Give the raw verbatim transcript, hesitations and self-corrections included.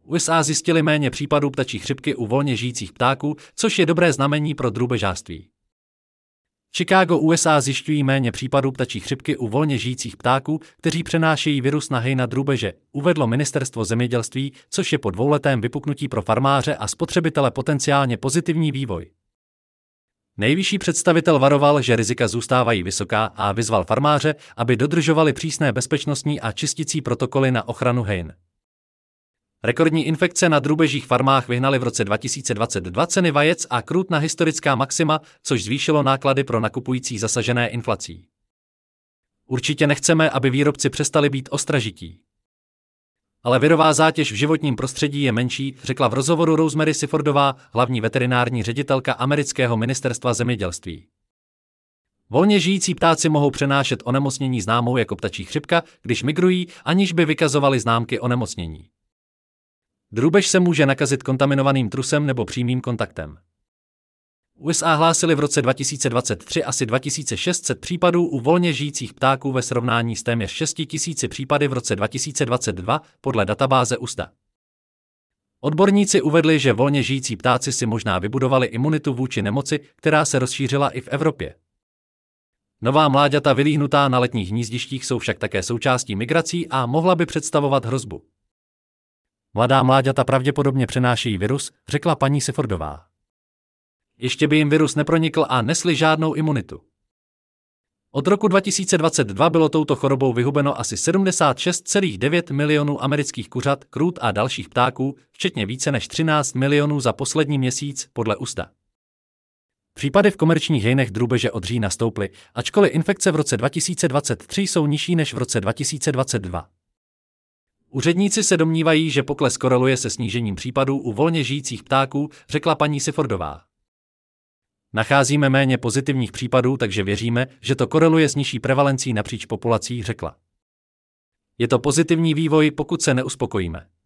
U S A zjistili méně případů ptačí chřipky u volně žijících ptáků, což je dobré znamení pro drůbežářství. Chicago, U S A zjišťují méně případů ptačí chřipky u volně žijících ptáků, kteří přenášejí virus na hej na drůbeže, uvedlo ministerstvo zemědělství, což je po dvouletém vypuknutí pro farmáře a spotřebitele potenciálně pozitivní vývoj. Nejvyšší představitel varoval, že rizika zůstávají vysoká a vyzval farmáře, aby dodržovali přísné bezpečnostní a čisticí protokoly na ochranu hejn. Rekordní infekce na drůbežích farmách vyhnaly v roce dva tisíce dvacet dva ceny vajec a krůt na historická maxima, což zvýšilo náklady pro nakupující zasažené inflací. Určitě nechceme, aby výrobci přestali být ostražití. Ale virová zátěž v životním prostředí je menší, řekla v rozhovoru Rosemary Sifordová, hlavní veterinární ředitelka amerického ministerstva zemědělství. Volně žijící ptáci mohou přenášet onemocnění známou jako ptačí chřipka, když migrují, aniž by vykazovali známky onemocnění. Drůbež se může nakazit kontaminovaným trusem nebo přímým kontaktem. U S A hlásili v roce dva tisíce dvacet tři asi dva tisíce šest set případů u volně žijících ptáků ve srovnání s téměř šest tisíc případy v roce dva tisíce dvacet dva podle databáze U S D A. Odborníci uvedli, že volně žijící ptáci si možná vybudovali imunitu vůči nemoci, která se rozšířila i v Evropě. Nová mláďata vylíhnutá na letních hnízdištích jsou však také součástí migrací a mohla by představovat hrozbu. Mladá mláďata pravděpodobně přenášejí virus, řekla paní Sifordová. Ještě by jim virus nepronikl a nesli žádnou imunitu. Od roku dva tisíce dvacet dva bylo touto chorobou vyhubeno asi sedmdesát šest celá devět milionů amerických kuřat, krůt a dalších ptáků, včetně více než třináct milionů za poslední měsíc, podle U S D A. Případy v komerčních hejnech drůbeže od října stouply, ačkoliv infekce v roce dva tisíce dvacet tři jsou nižší než v roce dva tisíce dvacet dva. Úředníci se domnívají, že pokles koreluje se snížením případů u volně žijících ptáků, řekla paní Sifordová. Nacházíme méně pozitivních případů, takže věříme, že to koreluje s nižší prevalencí napříč populací, řekla. Je to pozitivní vývoj, pokud se neuspokojíme.